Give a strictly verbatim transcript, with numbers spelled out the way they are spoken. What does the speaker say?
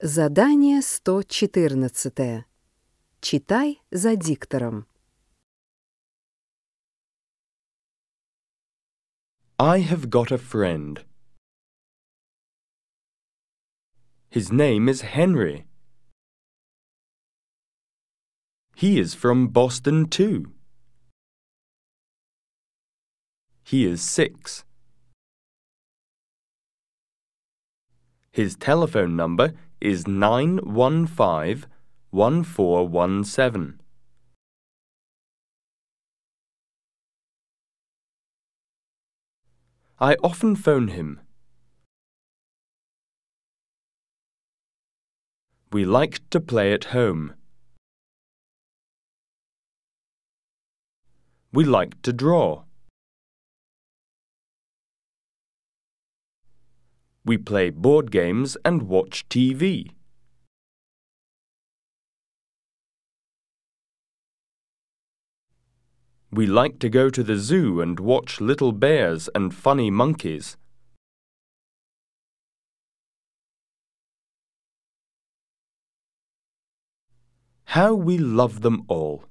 Задание сто четырнадцать. Читай за диктором. I have got a friend. His name is Henry. He is from Boston too. He is six. His telephone number is nine one five, one four one seven. I often phone him. We like to play at home. We like to draw. We play board games and watch T V. We like to go to the zoo and watch little bears and funny monkeys. How we love them all.